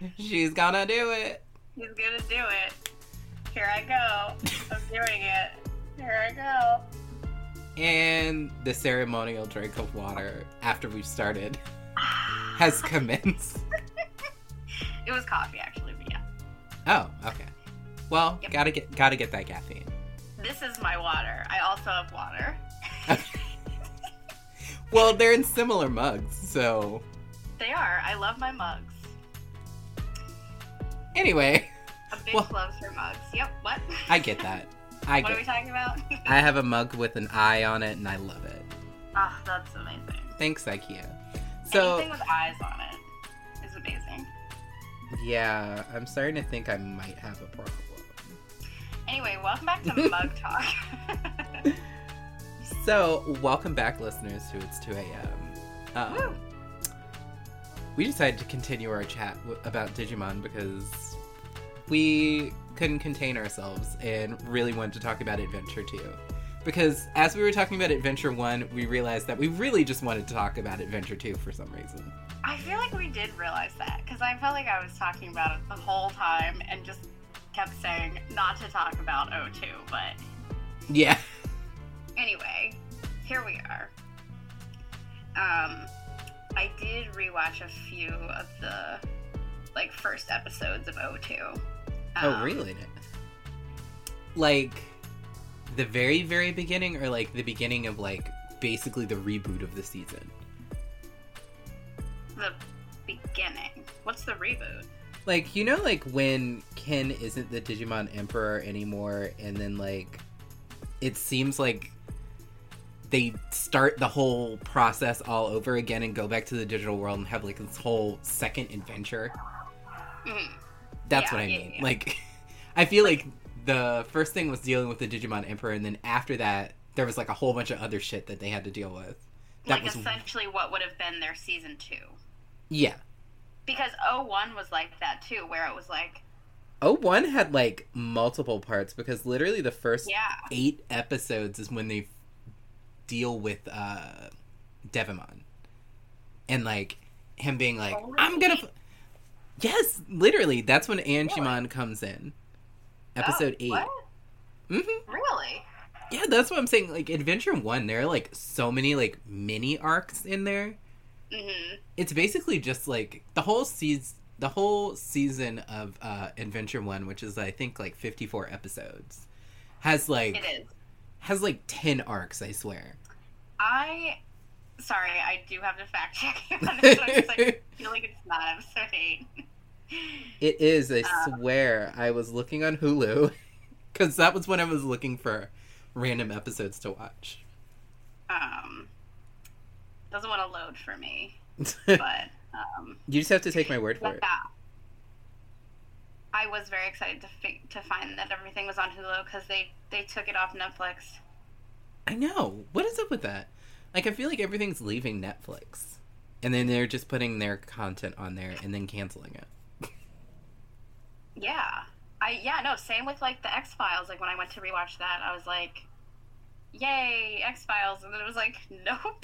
She's gonna do it. He's gonna do it. Here I go. I'm doing it. Here I go. And the ceremonial drink of water after we've started has commenced. It was coffee, actually, but yeah. Oh, okay. Well, Yep. gotta get that caffeine. This is my water. I also have water. Well, they're in similar mugs, so... They are. I love my mugs. Anyway. A big Well- love for mugs. Yep, what? I get that. What are we talking about? I have a mug with an eye on it, and I love it. Ah, that's amazing. Thanks, IKEA. So, Anything with eyes on it is amazing. yeah, I'm starting to think I might have a problem. Anyway, welcome back to Mug Talk. So, welcome back, listeners, to It's 2 a.m. Woo. We decided to continue our chat about Digimon because we couldn't contain ourselves and really wanted to talk about Adventure 2. Because as we were talking about Adventure 1, we realized that we really just wanted to talk about Adventure 2 for some reason. I feel like we did realize that, because I felt like I was talking about it the whole time and just kept saying not to talk about O2, but Yeah. anyway, here we are. I did rewatch a few of the, first episodes of O2. Oh, really? Like, the very, very beginning, or, the beginning of, basically the reboot of the season? The beginning. What's the reboot? When Ken isn't the Digimon Emperor anymore, and then, it seems like they start the whole process all over again and go back to the digital world and have, this whole second adventure. Mm-hmm. That's Yeah, what I mean. yeah. I feel like the first thing was dealing with the Digimon Emperor, and then after that, there was, a whole bunch of other shit that they had to deal with. That was essentially what would have been their season 2. Yeah. Because O1 was like that, too, where it was like... 01 had, multiple parts, because literally the first Yeah. 8 episodes is when they deal with, Devimon. And, him being like, Oh, I'm gonna... really? Yes, literally. That's when Angemon comes in. Episode 8. What? Mm-hmm. Really? Yeah, that's what I'm saying. Adventure 1, there are, so many, mini arcs in there. Mm-hmm. It's basically just, the whole season of Adventure 1, which is, I think, 54 episodes, has, It is. has, 10 arcs, I swear. Sorry, I do have to fact check you on this one, 'cause I feel like it's not episode 8. It is, I swear. I was looking on Hulu, because that was when I was looking for random episodes to watch. Doesn't want to load for me, but, You just have to take my word for it. yeah. I was very excited to find that everything was on Hulu, because they took it off Netflix. I know. What is up with that? I feel like everything's leaving Netflix. And then they're just putting their content on there and then canceling it. Yeah. Same with, the X-Files. When I went to rewatch that, I was like, yay, X-Files. And then it was like, nope.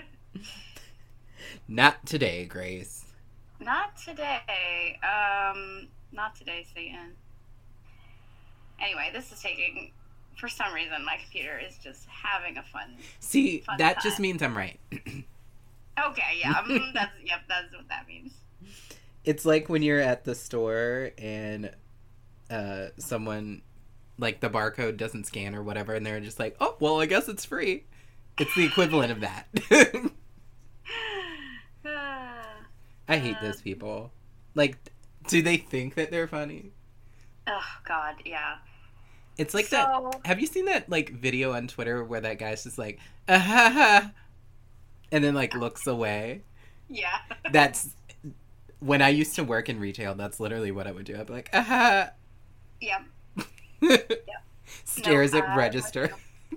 Not today, Grace. Not today. Not today, Satan. Anyway, this is taking... For some reason, my computer is just having a fun That time. just means I'm right. Okay, yeah. That's what that means. It's like when you're at the store and someone, the barcode doesn't scan or whatever, and they're just like, oh, well, I guess it's free. It's the equivalent of that. I hate those people. Do they think that they're funny? Oh, God, yeah. It's like that. Have you seen that video on Twitter where that guy's just like, ah, ha, ha, and then looks away? Yeah. That's when I used to work in retail. That's literally what I would do. I'd be like, ah, ha. Yep. Stares at register.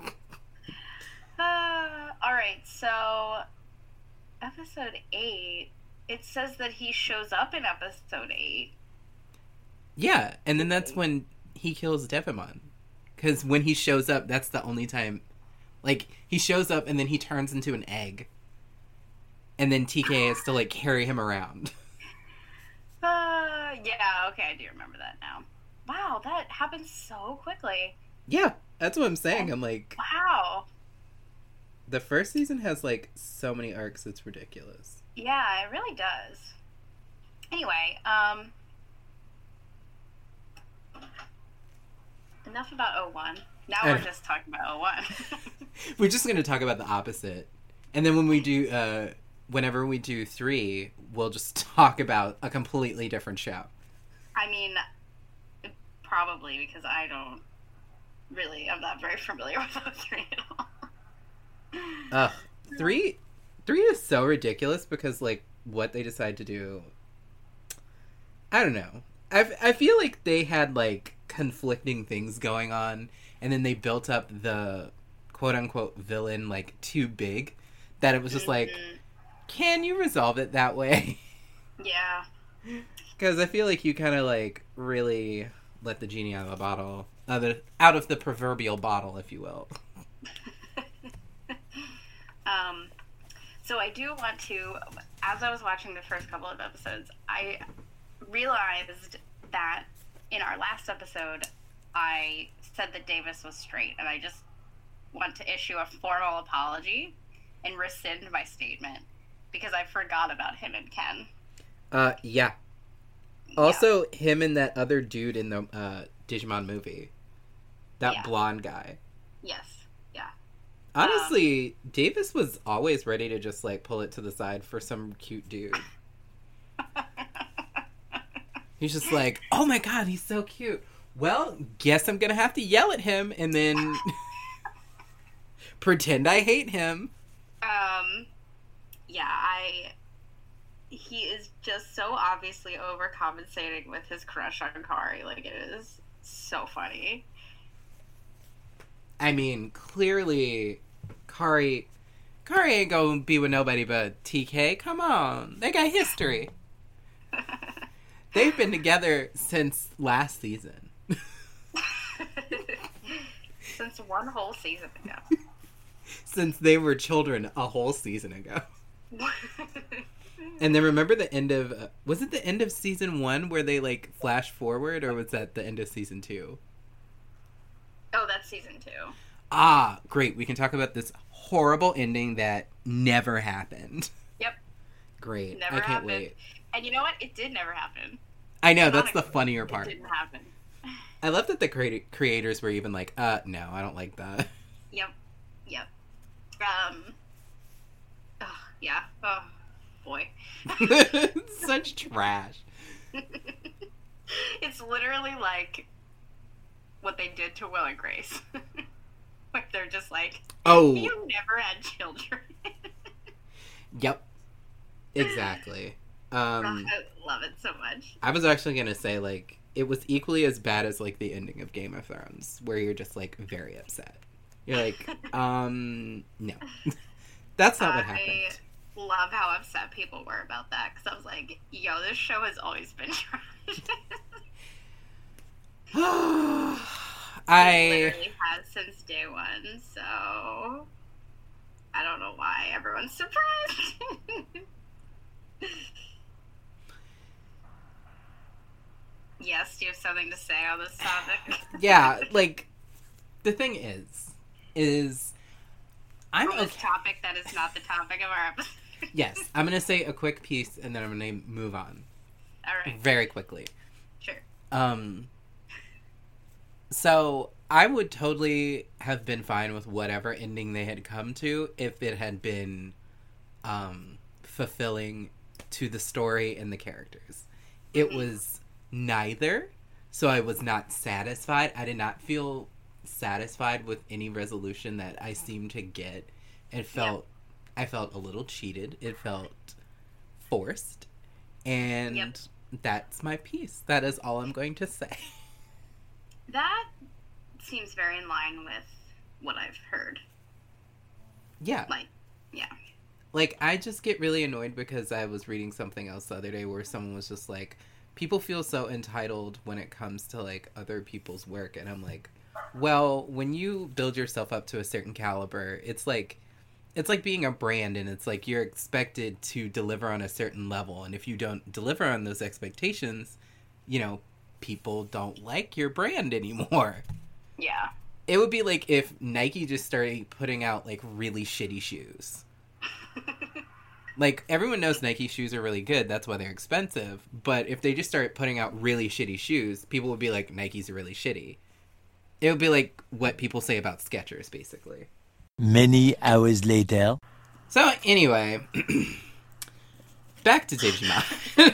All right. So, episode 8. It says that he shows up in episode 8. Yeah, and then that's when he kills Devimon. Because when he shows up, that's the only time... he shows up and then he turns into an egg. And then TK has to, carry him around. Yeah, okay, I do remember that now. Wow, that happened so quickly. Yeah, that's what I'm saying. I'm like, Wow. the first season has like so many arcs, it's ridiculous. Yeah, it really does. Anyway, enough about O1. Now we're just talking about O1. We're just going to talk about the opposite. And then when we do, whenever we do 3, we'll just talk about a completely different show. I mean, probably, because I'm not very familiar with O3 at all. Ugh. 3 is so ridiculous because, like, what they decide to do, I don't know. I feel like they had, like, conflicting things going on, and then they built up the quote-unquote villain, like, too big, that it was just like, can you resolve it that way? Yeah. Because I feel like you kind of, like, really let the genie out of the bottle, out of the proverbial bottle, if you will. So I do want to, as I was watching the first couple of episodes, I realized that in our last episode, I said that Davis was straight, and I just want to issue a formal apology and rescind my statement, because I forgot about him and Ken. Yeah. Also, him and that other dude in the Digimon movie. That blonde guy. Yes. Yeah. Honestly, Davis was always ready to just, like, pull it to the side for some cute dude. He's just like, oh my god, he's so cute. Well, guess I'm gonna have to yell at him and then pretend I hate him. He is just so obviously overcompensating with his crush on Kari. Like, it is so funny. I mean, clearly, Kari ain't gonna be with nobody but TK. Come on. They got history. They've been together since last season. Since one whole season ago. Since they were children a whole season ago. And then remember the end of... was it the end of season 1 where they, like, flash forward? Or was that the end of season 2? Oh, that's season 2. Ah, great. We can talk about this horrible ending that never happened. Yep. Great. Never I can't happened. wait. And you know what? It did never happen. I know, that's the funnier part. It didn't happen. I love that the creators were even like, no, I don't like that. Yep. Yeah. Oh, boy. Such trash. It's literally like what they did to Will and Grace. Like, they're just like, oh, you never had children. Yep. Exactly. I love it so much. I was actually going to say, like, it was equally as bad as, like, the ending of Game of Thrones, where you're just, like, very upset. You're like, no. That's not what happened. I love how upset people were about that, because I was like, yo, this show has always been trash. It literally has since day one, so I don't know why everyone's surprised. Yes, do you have something to say on this topic? Yeah, like, the thing is I'm on this topic that is not the topic of our episode. Yes, I'm going to say a quick piece, and then I'm going to move on. All right. Very quickly. Sure. So, I would totally have been fine with whatever ending they had come to if it had been, fulfilling to the story and the characters. It was neither, so I was not satisfied. I did not feel satisfied with any resolution that I seemed to get. It felt... Yep. I felt a little cheated. It felt forced. And that's my piece. That is all I'm going to say. That seems very in line with what I've heard. Yeah. Yeah. Like, I just get really annoyed because I was reading something else the other day where someone was just like, people feel so entitled when it comes to, like, other people's work. And I'm like, well, when you build yourself up to a certain caliber, it's like being a brand, and it's like you're expected to deliver on a certain level, and if you don't deliver on those expectations, people don't like your brand anymore. Yeah. It would be like if Nike just started putting out, like, really shitty shoes. Like, everyone knows Nike shoes are really good. That's why they're expensive. But if they just start putting out really shitty shoes, people would be like, Nikes are really shitty. It would be like what people say about Skechers, basically. Many hours later. So, anyway. Back to Digimon.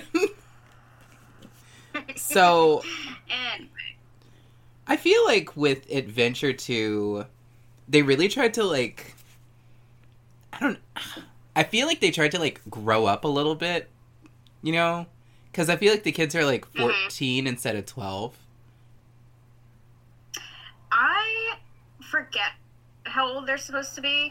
So, And I feel like with Adventure 2, they really tried to, like... I feel like they tried to, like, grow up a little bit, you know? Because I feel like the kids are, like, 14 instead of 12. I forget how old they're supposed to be.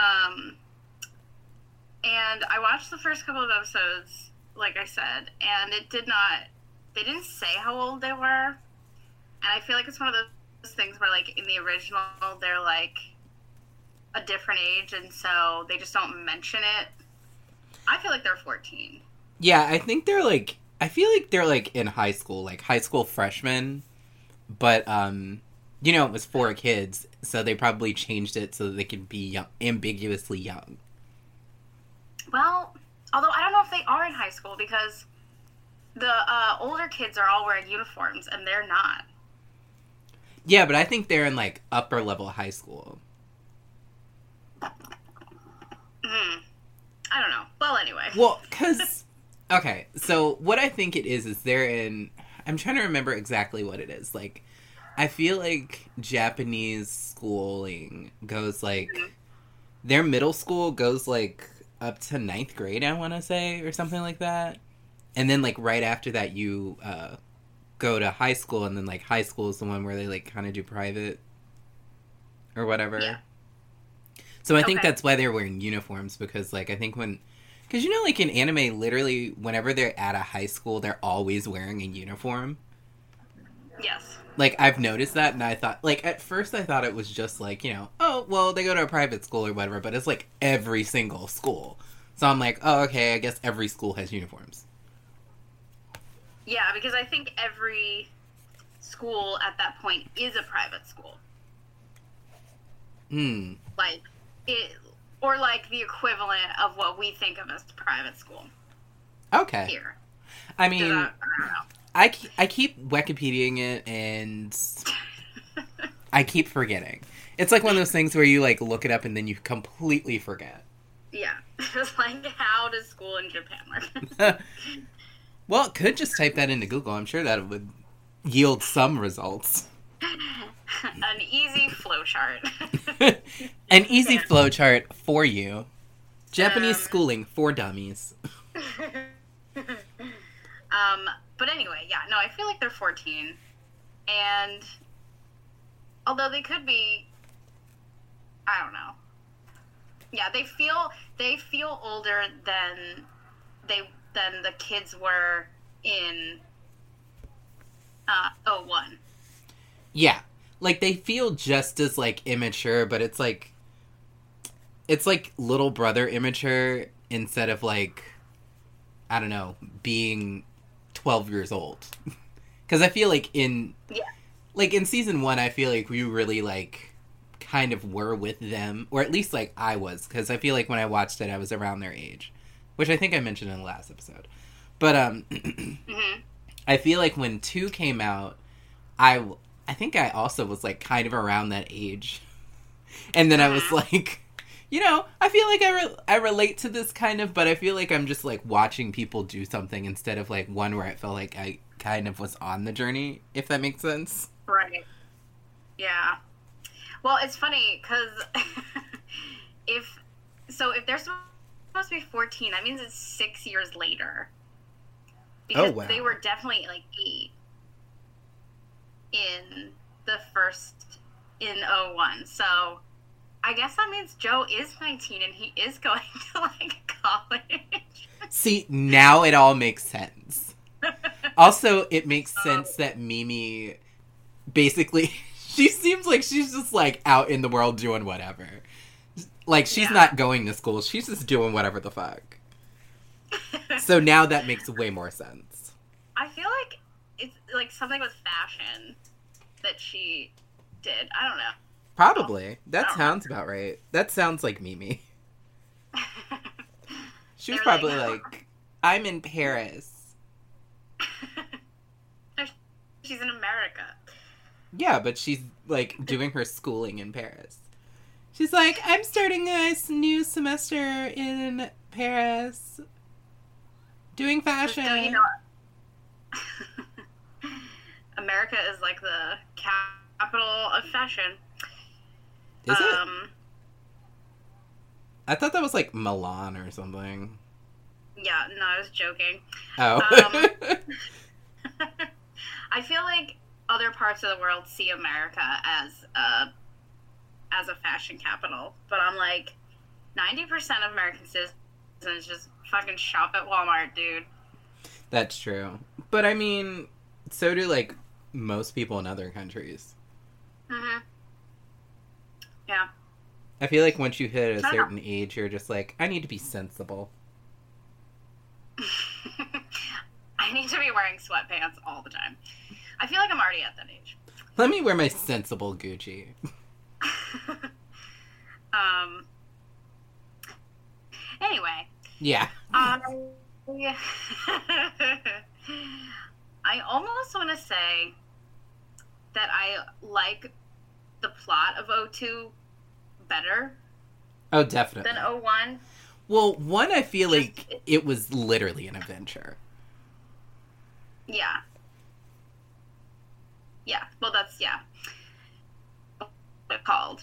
And I watched the first couple of episodes, like I said, and they didn't say how old they were. And I feel like it's one of those things where, like, in the original, they're, like, a different age, and so they just don't mention it. I feel like they're 14. Yeah, I think they're, like... I feel like they're, like, in high school, like, high school freshmen. But, it was 4 kids, so they probably changed it so that they could be ambiguously young. Well, although I don't know if they are in high school, because the older kids are all wearing uniforms, and they're not. Yeah, but I think they're in, like, upper level high school. I don't know. Well, anyway. Well, because... Okay, so what I think it is they're in... I'm trying to remember exactly what it is. Like, I feel like Japanese schooling goes, like... Their middle school goes, like, up to 9th grade, I want to say, or something like that. And then, like, right after that, you go to high school, and then, like, high school is the one where they, like, kind of do private or whatever. Yeah. So I think that's why they're wearing uniforms, because, like, I think when... Because, like, in anime, literally, whenever they're at a high school, they're always wearing a uniform. Yes. Like, I've noticed that, and I thought... Like, at first I thought it was just, like, oh, well, they go to a private school or whatever, but it's, like, every single school. So I'm like, oh, okay, I guess every school has uniforms. Yeah, because I think every school at that point is a private school. Like, or like the equivalent of what we think of as private school. Okay. Here. I mean, I don't know. I keep Wikipediaing it, and I keep forgetting. It's like one of those things where you, like, look it up and then you completely forget. Yeah. It's like, how does school in Japan work? Well, could just type that into Google. I'm sure that would yield some results. An easy flowchart. An easy flowchart for you. Japanese schooling for dummies. But anyway, yeah, no, I feel like they're 14. And although they could be, I don't know. Yeah, they feel older than the kids were in 01. Yeah. Like, they feel just as, like, immature, but it's like little brother immature instead of, like, I don't know, being 12 years old. Because I feel like in season 1, I feel like we really, like, kind of were with them, or at least, like, I was, because I feel like when I watched it, I was around their age, which I think I mentioned in the last episode. But, I feel like when 2 came out, I think I also was, like, kind of around that age. And then I was like, I feel like I relate to this kind of, but I feel like I'm just, like, watching people do something instead of, like, one where I felt like I kind of was on the journey, if that makes sense. Right. Yeah. Well, it's funny, because if they're supposed to be 14, that means it's 6 years later. Because they were definitely, like, 8 in in 01. So I guess that means Joe is 19 and he is going to, like, college. See, now it all makes sense. Also, it makes sense that Mimi basically, she seems like she's just, like, out in the world doing whatever. Like, she's not going to school. She's just doing whatever the fuck. So now that makes way more sense. I feel like like something with fashion that she did. I don't know. Probably. That sounds about right. That sounds like Mimi. She was probably like, I'm in Paris. She's in America. Yeah, but she's, like, doing her schooling in Paris. She's like, I'm starting a new semester in Paris. Doing fashion. So, you know, America is like the capital of fashion. Is it? I thought that was like Milan or something. Yeah, no, I was joking. Oh. I feel like other parts of the world see America as a fashion capital, but I'm like, 90% of American citizens just fucking shop at Walmart, dude. That's true. But I mean, so do like most people in other countries. Mhm. Yeah. I feel like once you hit a certain age, you're just like, I need to be sensible. I need to be wearing sweatpants all the time. I feel like I'm already at that age. Let me wear my sensible Gucci. Anyway. Yeah. I almost want to say that I like the plot of O2 better. Oh, definitely. Than O1. Well, one, I feel like it was literally an adventure. Yeah. Yeah. Well, that's, yeah. What it's called.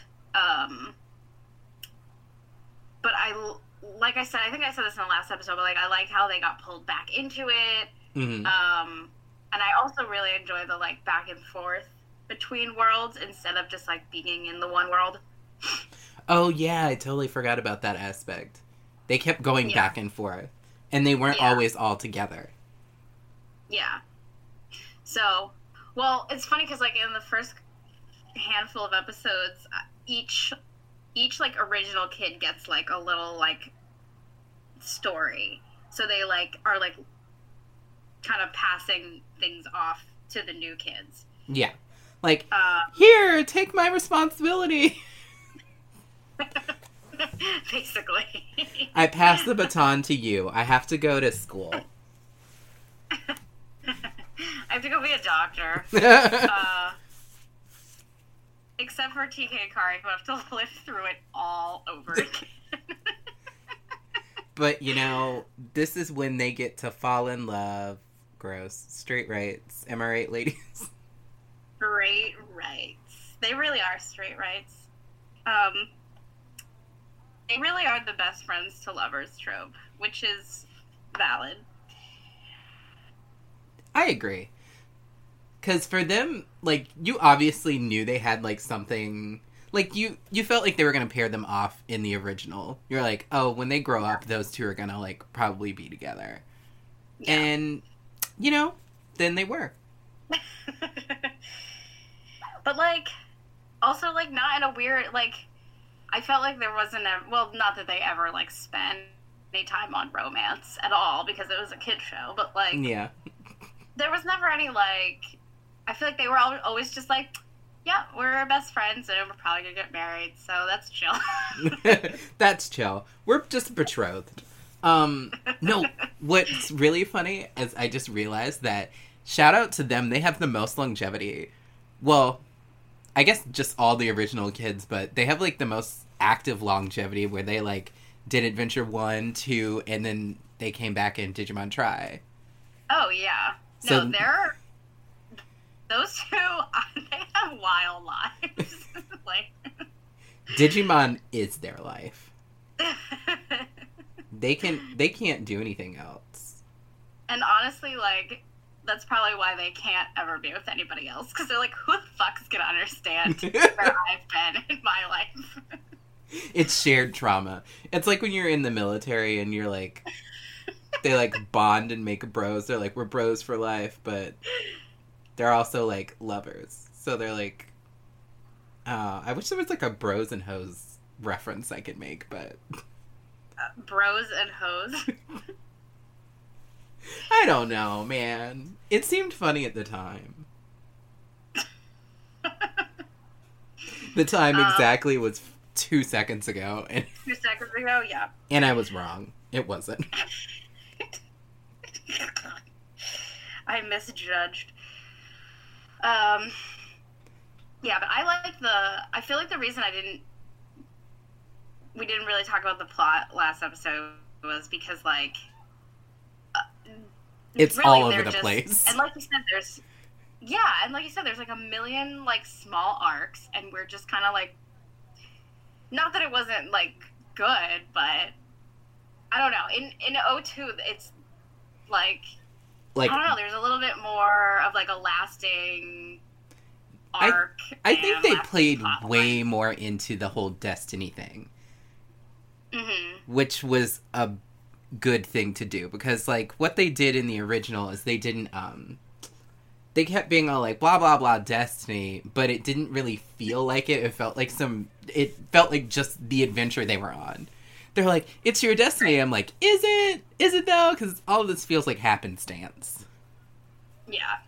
But like I said, I think I said this in the last episode, but like I like how they got pulled back into it. Mm-hmm. And I also really enjoy the like back and forth between worlds instead of just like being in the one world. Oh yeah, I totally forgot about that aspect. They kept going back and forth, and they weren't always all together. Yeah. So, well, it's funny because like in the first handful of episodes, each like original kid gets like a little like story. So they like are like kind of passing things off to the new kids. Yeah. Like, here, take my responsibility. Basically. I pass the baton to you. I have to go to school. I have to go be a doctor. Except for TK and Kari, who have to live through it all over again. But, you know, this is when they get to fall in love. Gross. Straight rights. Am I right, ladies? Straight rights. They really are straight rights. They really are the best friends to lovers trope, which is valid. I agree. Because for them, like, you obviously knew they had, like, something... Like, you felt like they were going to pair them off in the original. You're like, oh, when they grow up, those two are going to, like, probably be together. Yeah. And, you know, then they were. But, like, also, like, not in a weird, like... I felt like there wasn't well, not that they ever, like, spent any time on romance at all, because it was a kid show, but, like... Yeah. There was never any, like... I feel like they were always just like, yeah, we're best friends, and we're probably gonna get married, so that's chill. That's chill. We're just betrothed. No, what's really funny is I just realized that, shout out to them, they have the most longevity. Well... I guess just all the original kids, but they have, like, the most active longevity where they, like, did Adventure 1, 2, and then they came back in Digimon Tri. Oh, yeah. So, no, those two, they have wild lives. Like... Digimon is their life. They can't do anything else. And honestly, like... That's probably why they can't ever be with anybody else. Because they're like, who the fuck is going to understand where I've been in my life? It's shared trauma. It's like when you're in the military and you're like... They, like, bond and make bros. They're like, we're bros for life. But they're also, like, lovers. So they're like... I wish there was, like, a bros and hoes reference I could make, but... Bros and hoes? I don't know, man. It seemed funny at the time. The time exactly was 2 seconds ago. 2 seconds ago, yeah. And I was wrong. It wasn't. I misjudged. Yeah, but I feel like the reason we didn't really talk about the plot last episode was because, like, it's really, all over the place. And like you said, there's like a million, like, small arcs, and we're just kind of like, not that it wasn't, like, good, but I don't know. In O2, it's like, I don't know, there's a little bit more of, like, a lasting arc. I think they played way more into the whole Destiny thing. Mm-hmm. Which was a good thing to do, because, like, what they did in the original is they didn't, they kept being all like, blah, blah, blah, Destiny, but it didn't really feel like it. It felt like just the adventure they were on. They're like, it's your Destiny. I'm like, is it? Is it though? Because all of this feels like happenstance. Yeah.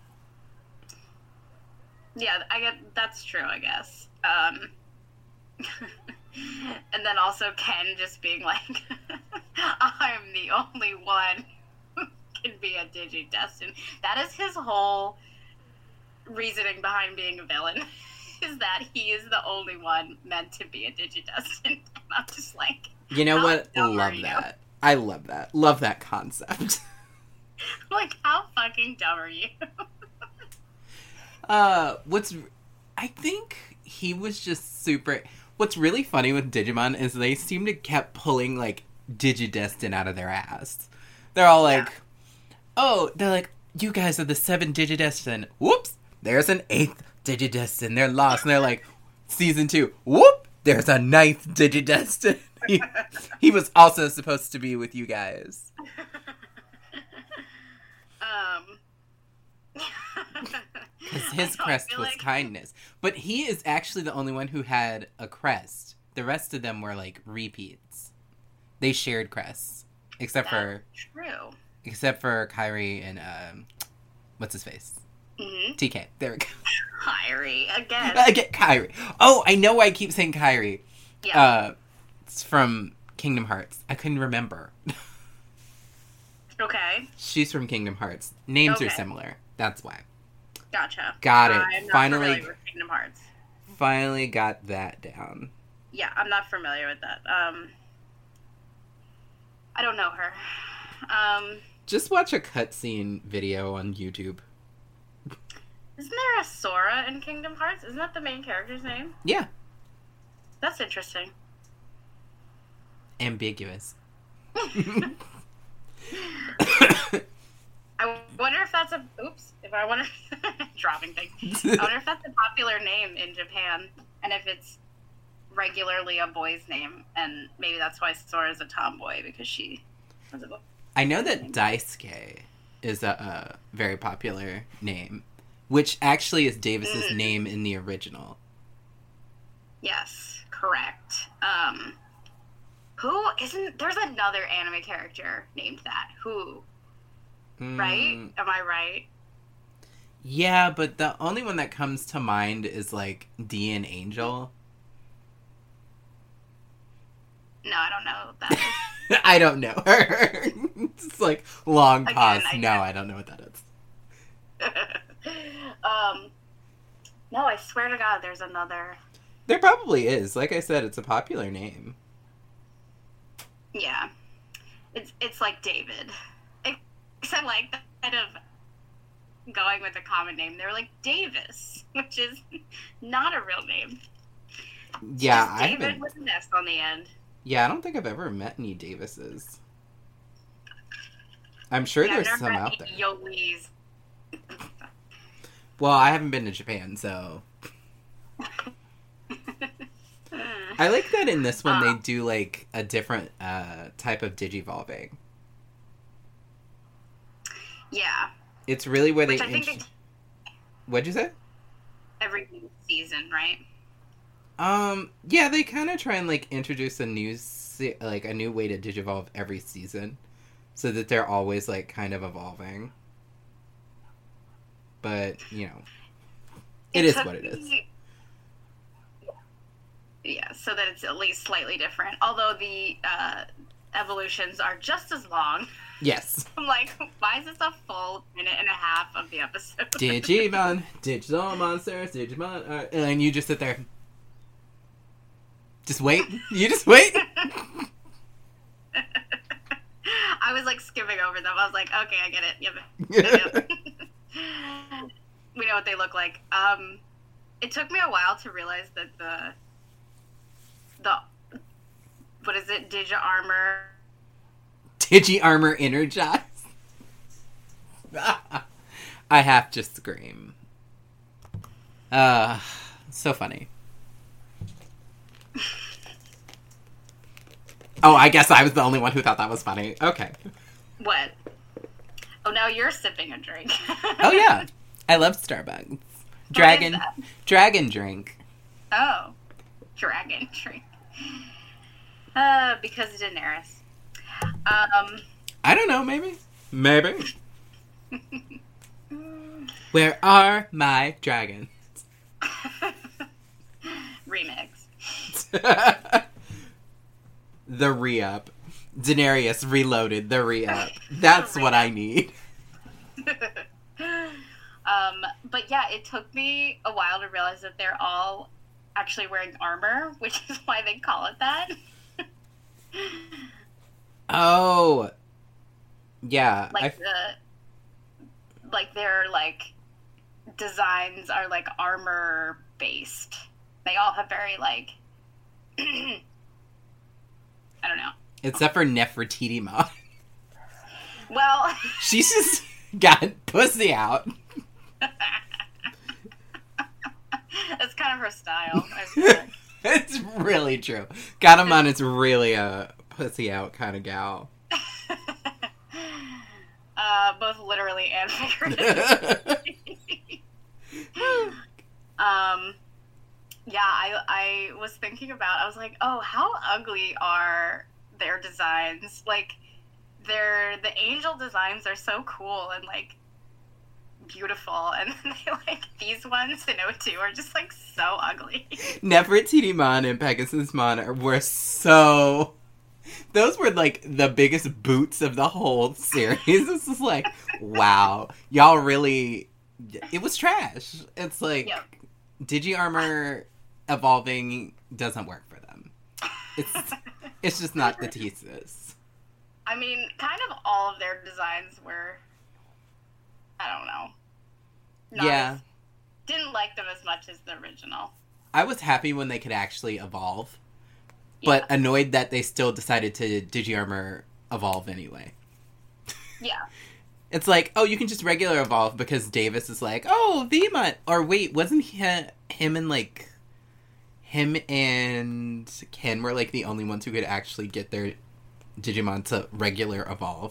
Yeah, that's true, I guess. And then also Ken just being like, I'm the only one who can be a Digidestined. That is his whole reasoning behind being a villain, is that he is the only one meant to be a Digidestined. And I'm just like, you know what? Love that. I love that. Love that concept. Like, how fucking dumb are you? I think he was just super... What's really funny with Digimon is they seem to kept pulling, like, Digidestined out of their ass. They're all like, you guys are the 7 Digidestined. Whoops! There's an 8th Digidestined. They're lost. And they're like, season 2. Whoop! There's a 9th Digidestined. He was also supposed to be with you guys. Because his crest was kindness. But he is actually the only one who had a crest. The rest of them were, like, repeats. They shared crests. Except for Kairi and, what's his face? Mm-hmm. TK. There we go. Kairi, again. Kairi. Oh, I know why I keep saying Kairi. Yeah. It's from Kingdom Hearts. I couldn't remember. Okay. She's from Kingdom Hearts. Names are similar. That's why. Gotcha. Got it. I'm not familiar with Kingdom Hearts. Finally got that down. Yeah, I'm not familiar with that. I don't know her. Just watch a cutscene video on YouTube. Isn't there a Sora in Kingdom Hearts? Isn't that the main character's name? Yeah. That's interesting. Ambiguous. I wonder if that's dropping things. I wonder if that's a popular name in Japan, and if it's regularly a boy's name, and maybe that's why Sora's a tomboy, because she was a boy. I know that Daisuke is a very popular name, which actually is Davis's name in the original. Yes, correct. There's another anime character named that. Who? Right? Am I right? Yeah, but the only one that comes to mind is, like, Dian Angel. No, I don't know what that is. I don't know her. It's like, long pause. I don't know what that is. No, I swear to God, there's another. There probably is. Like I said, it's a popular name. Yeah. It's like David. Except, like, instead of going with a common name, they were like Davis, which is not a real name. Yeah, I haven't. David with an S on the end. Yeah, I don't think I've ever met any Davises. I'm sure there's some out there. Yolis. Well, I haven't been to Japan, so... I like that in this one they do, like, a different type of digivolving. Yeah. It's really where Which they... What'd you say? Every season, right? Yeah, they kind of try and, like, introduce a new way to digivolve every season. so that they're always, like, kind of evolving. But, it is what it is. Yeah, so that it's at least slightly different. Although the evolutions are just as long. Yes. I'm like, why is this a full minute and a half of the episode? Digimon, digital monsters, Digimon, and then you just sit there. Just wait. You just wait. I was like skipping over them. I was like, okay, I get it. Yep. We know what they look like. It took me a while to realize that the what is it? Digi-Armor Energize. I have to scream. So funny. Oh, I guess I was the only one who thought that was funny. Okay. What? Oh, now you're sipping a drink. Oh, yeah. I love Starbucks. Dragon drink. Oh. Dragon drink. Because Daenerys. I don't know, maybe. Where are my dragons? Remix. The re-up. Daenerys reloaded the re-up. That's what I need. But yeah, it took me a while to realize that they're all actually wearing armor, which is why they call it that. Oh. Yeah. Their designs are like armor based. They all have very I don't know. Except for Nefertiti Mom. Well, she's just got pussy out. That's kind of her style, I feel like. It's really true. Gatamon is really a pussy out kind of gal. Both literally and figuratively. Yeah, I was thinking about, I was like, oh, how ugly are their designs? Like, the angel designs are so cool and, beautiful, and then these ones in O2 are just, so ugly. Nefertiti-Mon and Pegasus-Mon were so... Those were, the biggest boots of the whole series. It's just wow. Y'all really... It was trash. It's yep. Digi-Armor evolving doesn't work for them. It's just not the thesis. I mean, kind of all of their designs were... I don't know. Didn't like them as much as the original. I was happy when they could actually evolve, but annoyed that they still decided to Digi-Armor evolve anyway. Yeah. It's oh, you can just regular evolve because Davis is Veemon. Or wait, wasn't him and him and Ken were the only ones who could actually get their Digimon to regular evolve?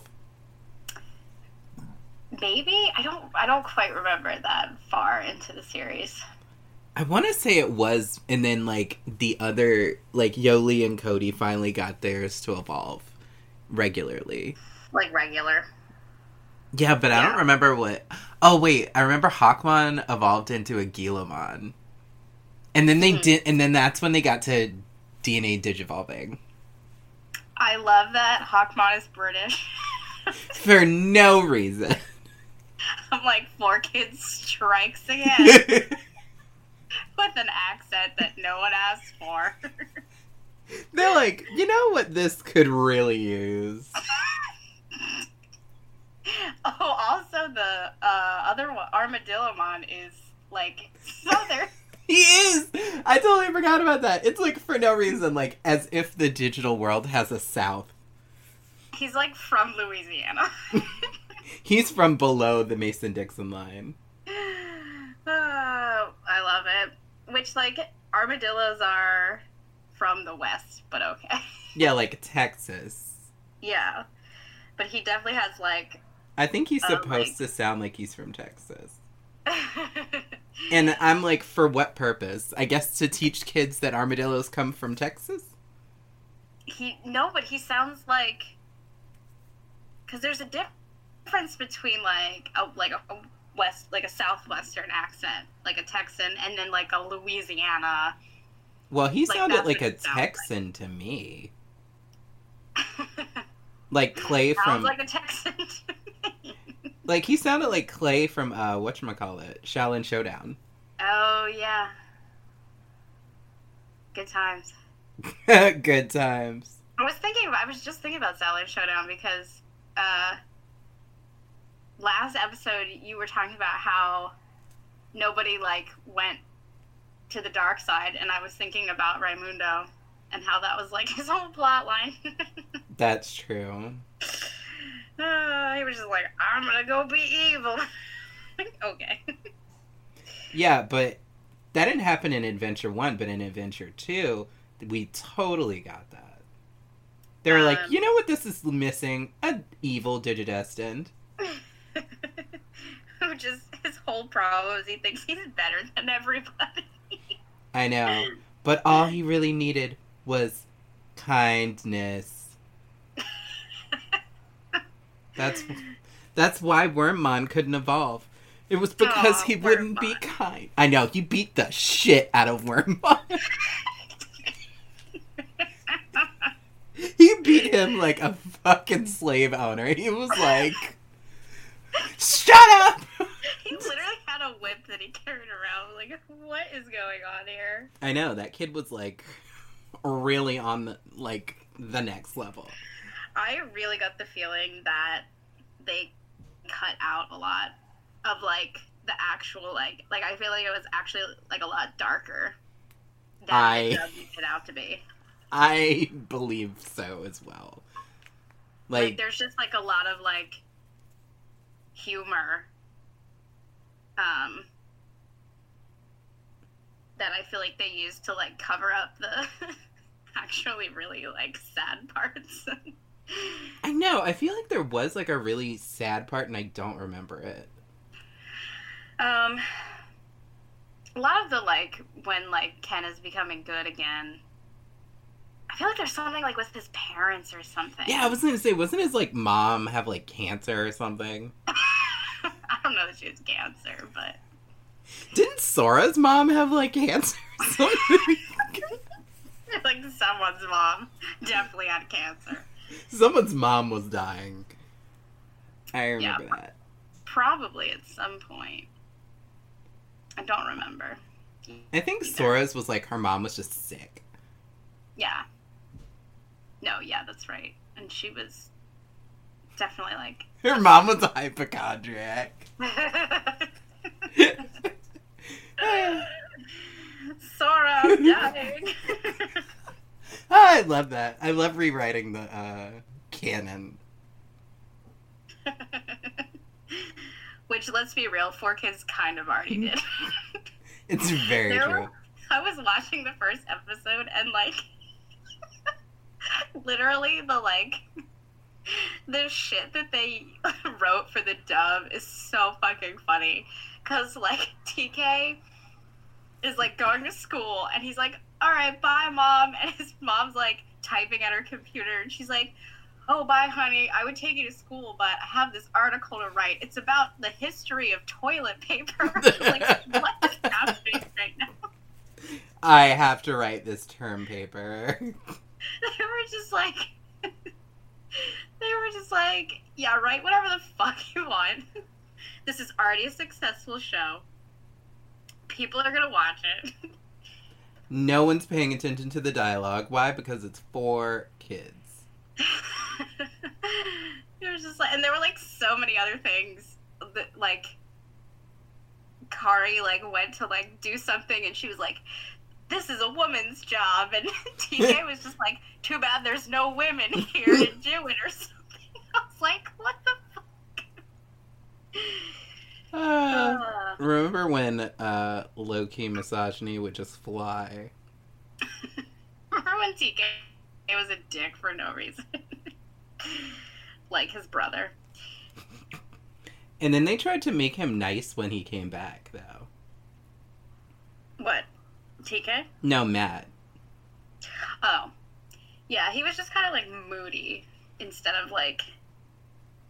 Maybe? I don't quite remember that far into the series. I want to say it was, and then the other Yoli and Cody finally got theirs to evolve regularly. Regular. Yeah, but I don't remember what... Oh, wait. I remember Hawkmon evolved into a Guillamon. And then they did... And then that's when they got to DNA Digivolving. I love that Hawkmon is British. For no reason. I'm 4 Kids strikes again. With an accent that no one asked for. They're you know what this could really use? Oh, also the other one, Armadillomon, is Southern. He is! I totally forgot about that. It's for no reason, as if the digital world has a South. He's from Louisiana. He's from below the Mason-Dixon line. I love it. Which, armadillos are from the West, but okay. Yeah, Texas. Yeah. But he definitely has, I think he's supposed to sound like he's from Texas. And I'm for what purpose? I guess to teach kids that armadillos come from Texas? No, but he sounds like... because there's a difference between like a southwestern accent, like a Texan, and then like a Louisiana. Well, he Like, sounded that's like what a it sounds Texan to me. Like Clay Sounds from... like a Texan to me. Like, he sounded like Clay from, whatchamacallit, Shaolin Showdown. Oh, yeah. Good times. Good times. I was just thinking about Shaolin Showdown because last episode you were talking about how nobody like went to the dark side, and I was thinking about Raimundo and how that was like his whole plot line. That's true. He was just like, I'm gonna go be evil. Okay. Yeah, but that didn't happen in Adventure 1, but in Adventure 2, we totally got that. They were like, you know what this is missing? An evil Digidestined. Who just, his whole problem is he thinks he's better than everybody. I know. But all he really needed was kindness. That's why Wormmon couldn't evolve. It was because he wouldn't be kind. I know, he beat the shit out of Wormmon. He beat him like a fucking slave owner. He was like, shut up! He literally had a whip that he carried around. Like, what is going on here? I know, that kid was like really on the next level. I really got the feeling that they cut out a lot of like the actual like I feel like it was actually like a lot darker than it made out to be. I believe so as well. Like there's just like a lot of like humor that I feel like they used to like cover up the actually really like sad parts. I know, I feel like there was like a really sad part and I don't remember it. A lot of the like when like Ken is becoming good again, I feel like there's something like with his parents or something. Yeah, I was gonna say, wasn't his like mom have like cancer or something? I don't know that she has cancer, but didn't Sora's mom have like cancer or something? Like someone's mom definitely had cancer. Someone's mom was dying. I remember that. Probably at some point. I don't remember. I think Sora's was like her mom was just sick. Yeah. No, yeah, that's right. And she was definitely like... Her mom was a hypochondriac. Sora, I'm dying. I love that. I love rewriting the canon. Which, let's be real, 4Kids kind of already did. It's very true. I was watching the first episode and, like, literally the shit that they wrote for the dub is so fucking funny. Because, like, TK is, like, going to school and he's like, alright, bye, Mom. And his mom's, like, typing at her computer and she's like, oh, bye, honey. I would take you to school, but I have this article to write. It's about the history of toilet paper. Like, what is happening right now? I have to write this term paper. They were just like, yeah, write whatever the fuck you want. This is already a successful show. People are gonna watch it. No one's paying attention to the dialogue. Why? Because it's for kids. It was just like, and there were like so many other things that like Kari like went to like do something and she was like, this is a woman's job, and TK was just like, too bad there's no women here to do it or something. I was like, what the fuck? Remember when low-key misogyny would just fly? Remember when TK was a dick for no reason? Like his brother. And then they tried to make him nice when he came back, though. What? TK? No, Matt. Oh. Yeah, he was just kind of like moody instead of like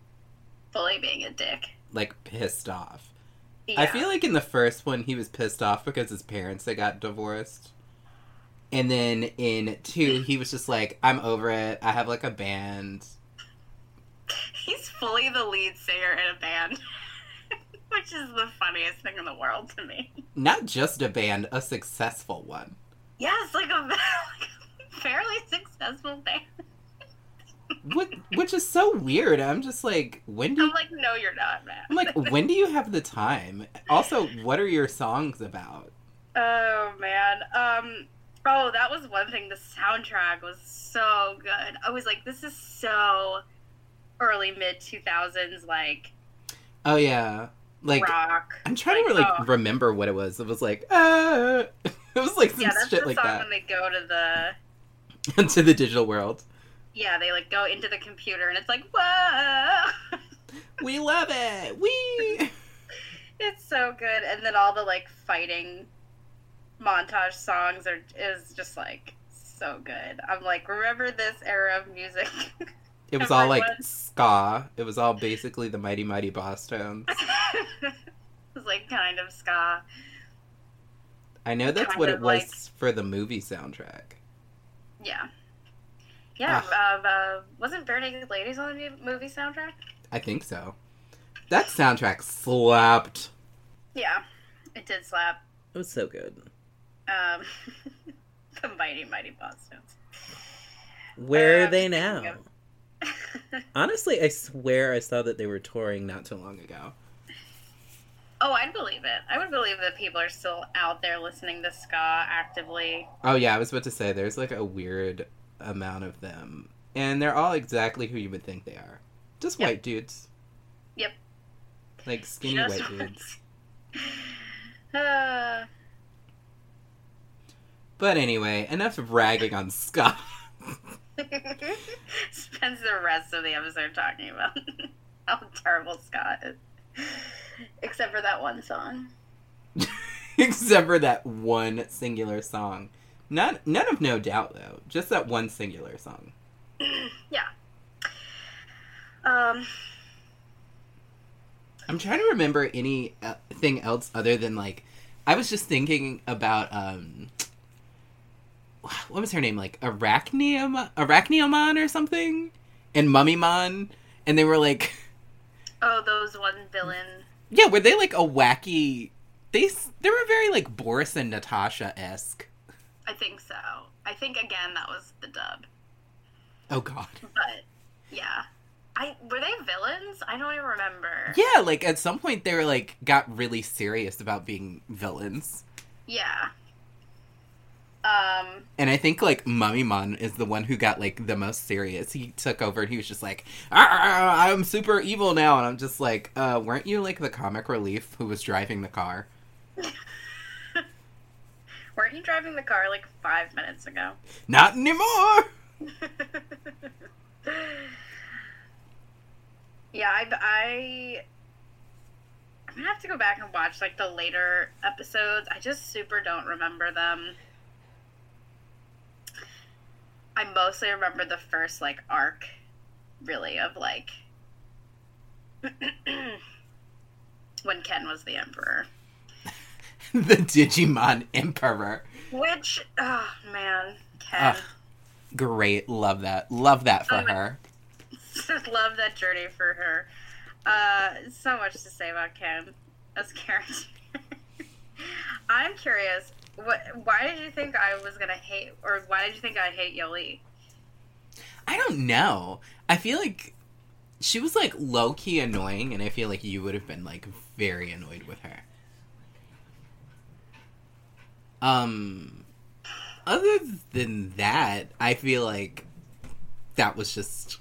fully being a dick. Like, pissed off. Yeah. I feel like in the first one, he was pissed off because his parents had got divorced. And then in 2, he was just like, I'm over it. I have, like, a band. He's fully the lead singer in a band. Which is the funniest thing in the world to me. Not just a band, a successful one. Yes, like a fairly successful band. Which is so weird. I'm just like, when do you... I'm like, no, you're not, man. I'm like, when do you have the time? Also, what are your songs about? Oh, man. Oh, that was one thing. The soundtrack was so good. I was like, this is so early, mid-2000s, like... Oh, yeah. Like, rock. I'm trying to remember what it was. It was like, it was like some shit like that. Yeah, that's the song when they go to the... into the digital world. Yeah, they, like, go into the computer, and it's like, whoa! We love it! Wee! It's so good. And then all the, like, fighting montage songs is just, like, so good. I'm like, remember this era of music? It was all, like, ska. It was all basically the Mighty Mighty Bosstones. It was, like, kind of ska. I know that's kind what it was like... for the movie soundtrack. Yeah. Yeah, wasn't Bare Naked Ladies on the movie soundtrack? I think so. That soundtrack slapped. Yeah, it did slap. It was so good. The Mighty Mighty Bosstones. Where are they now? Honestly, I swear I saw that they were touring not too long ago. Oh, I'd believe it. I would believe that people are still out there listening to ska actively. Oh yeah, I was about to say, there's like a weird amount of them. And they're all exactly who you would think they are. Just white dudes. Yep. Like skinny Just white dudes. But anyway, enough of ragging on ska. Spends the rest of the episode talking about how terrible ska is. Except for that one song. Except for that one singular song. None of No Doubt, though. Just that one singular song. Yeah. I'm trying to remember anything else other than, like... I was just thinking about, what was her name? Like, Arachneomon or something? And Mummymon. And they were, like... Oh, those one villain... Yeah, were they, like, a wacky... They were very, like, Boris and Natasha-esque. I think so. I think, again, that was the dub. Oh, God. But, yeah. Were they villains? I don't even remember. Yeah, like, at some point they were, like, got really serious about being villains. Yeah. And I think, like, Mummymon is the one who got, like, the most serious. He took over and he was just like, I'm super evil now. And I'm just like, weren't you, like, the comic relief who was driving the car? Weren't you driving the car, like, 5 minutes ago? Not anymore! Yeah, I'm gonna have to go back and watch, like, the later episodes. I just super don't remember them. I mostly remember the first, like, arc, really, of, like, when Ken was the Emperor. The Digimon Emperor. Which, oh, man, Ken. Great, love that. Love that for her. Love that journey for her. So much to say about Ken as character. I'm curious, why did you think I was gonna hate, or why did you think I'd hate Yoli? I don't know. I feel like she was, like, low-key annoying, and I feel like you would have been, like, very annoyed with her. Other than that, I feel like that was just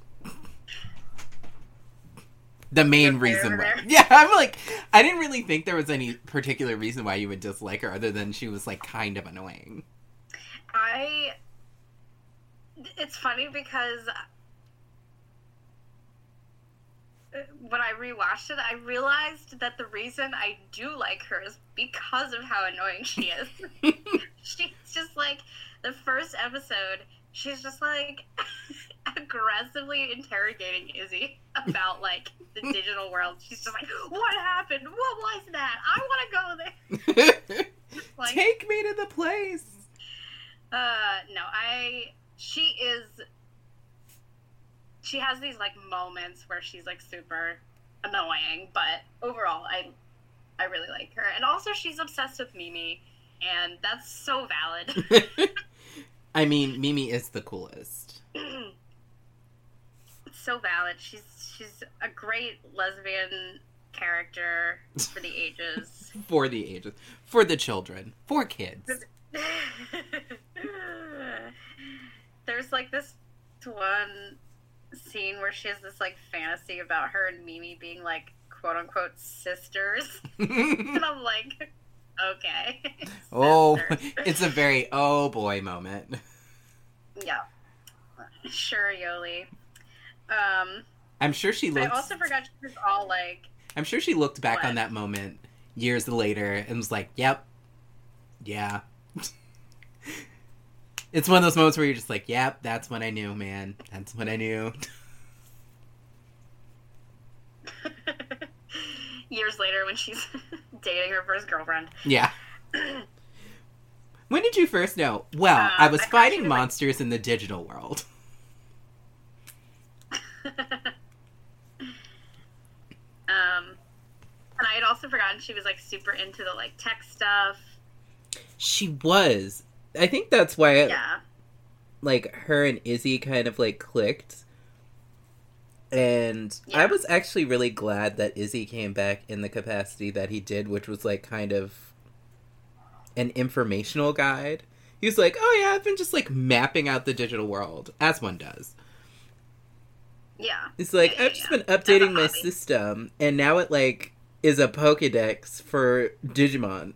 the main reason why. Yeah, I'm like, I didn't really think there was any particular reason why you would dislike her other than she was, like, kind of annoying. It's funny because when I rewatched it, I realized that the reason I do like her is because of how annoying she is. She's just like, the first episode, she's just like aggressively interrogating Izzy about like the digital world. She's just like, what happened? What was that? I want to go there. Like, take me to the place. No, she has these like moments where she's like super annoying, but overall I really like her. And also she's obsessed with Mimi, and that's so valid. I mean, Mimi is the coolest. It's so valid. She's a great lesbian character for the ages. For the ages. For the children. For kids. There's like this one scene where she has this like fantasy about her and Mimi being like quote unquote sisters. And I'm like, okay. Oh, it's a very oh boy moment. Yeah. Sure, Yoli. I'm sure she looked. I also forgot she was all like. I'm sure she looked back What? on that moment years later and was like, "Yep, yeah." It's one of those moments where you're just like, "Yep, that's when I knew, man. That's when I knew." Years later, when she's dating her first girlfriend. Yeah. When did you first know? Well, I was I thought she fighting was, like- monsters in the digital world. And I had also forgotten she was like super into the like tech stuff. She was. I think that's why, Yeah. like, her and Izzy kind of, like, clicked. And Yeah. I was actually really glad that Izzy came back in the capacity that he did, which was, like, kind of an informational guide. He was like, oh, yeah, I've been just, like, mapping out the digital world, as one does. Yeah. It's like, Yeah, I've just yeah. been updating my That's a hobby. system, and now it, like, is a Pokedex for Digimon.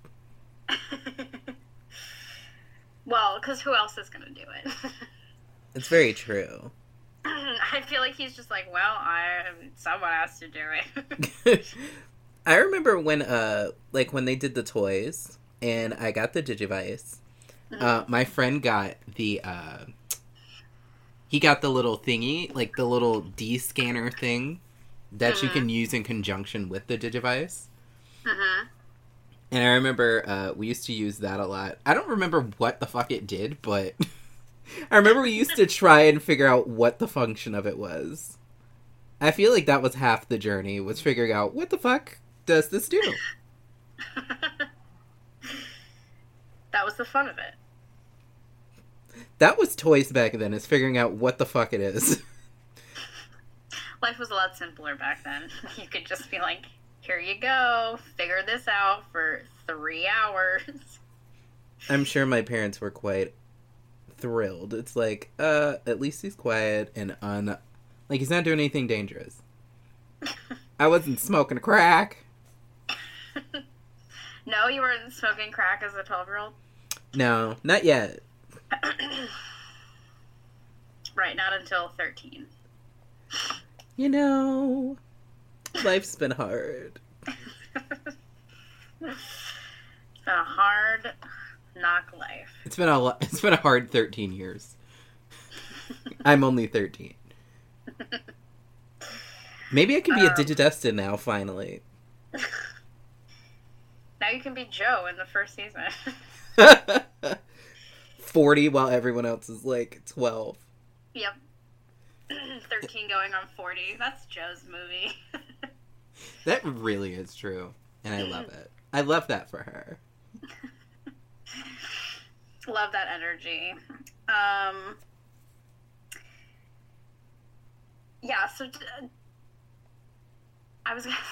Well, because who else is gonna do it? It's very true. I feel like he's just like, well, someone has to do it. I remember when, like, when they did the toys, and I got the Digivice, my friend got the, he got the little thingy, like, the little D-scanner thing that you can use in conjunction with the Digivice. And I remember, we used to use that a lot. I don't remember what the fuck it did, but I remember we used to try and figure out what the function of it was. I feel like that was half the journey, was figuring out, what the fuck does this do? That was the fun of it. That was toys back then, is figuring out what the fuck it is. Life was a lot simpler back then. You could just be like, here you go, figure this out for 3 hours. I'm sure my parents were quite thrilled. It's like, at least he's quiet and like, he's not doing anything dangerous. I wasn't smoking crack. No, you weren't smoking crack as a 12-year-old? No, not yet. Right, not until 13. You know, life's been hard. It's been a hard knock life. It's been a hard 13 years. I'm only 13. Maybe I can be a Digidestin now, finally. Now you can be Joe in the first season. 40 while everyone else is like 12. Yep. 13 going on 40. That's Joe's movie. That really is true. And I love it. I love that for her. Love that energy. Yeah, so I was gonna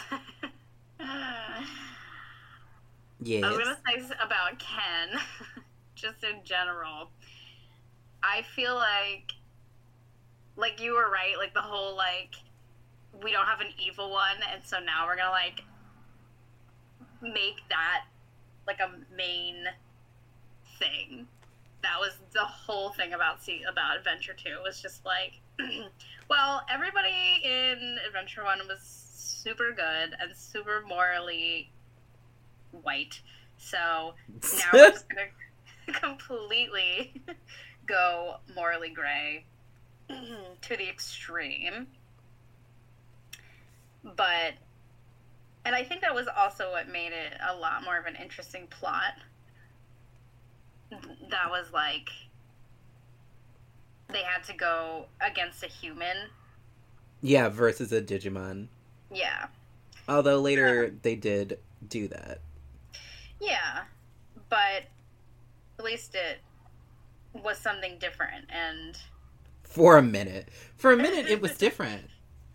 Yes. I was gonna say about Ken, just in general. I feel like you were right, like the whole like we don't have an evil one, and so now we're gonna like make that like a main thing. That was the whole thing about Adventure 2 was just like, well, everybody in Adventure 1 was super good and super morally white. So now we're just gonna completely go morally gray to the extreme. But, and I think that was also what made it a lot more of an interesting plot. That was like, they had to go against a human. Yeah, versus a Digimon. Yeah. Although later they did do that. Yeah, but at least it was something different, and... For a minute. For a minute, it was different.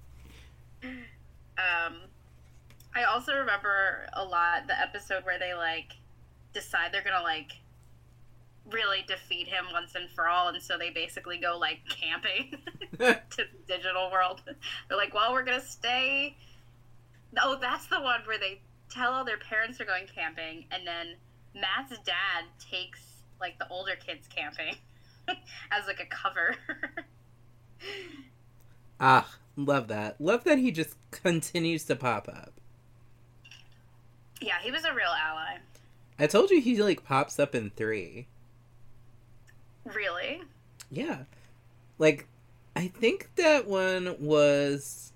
I also remember a lot the episode where they, like, decide they're gonna, like, really defeat him once and for all, and so they basically go, like, camping to the digital world. They're like, well, we're gonna stay... Oh, that's the one where they tell all their parents are going camping, and then Matt's dad takes, like, the older kids camping as, like, a cover. Ah, love that. Love that he just continues to pop up. Yeah, he was a real ally. I told you he, like, pops up in 3. Really? Yeah. Like, I think that one was...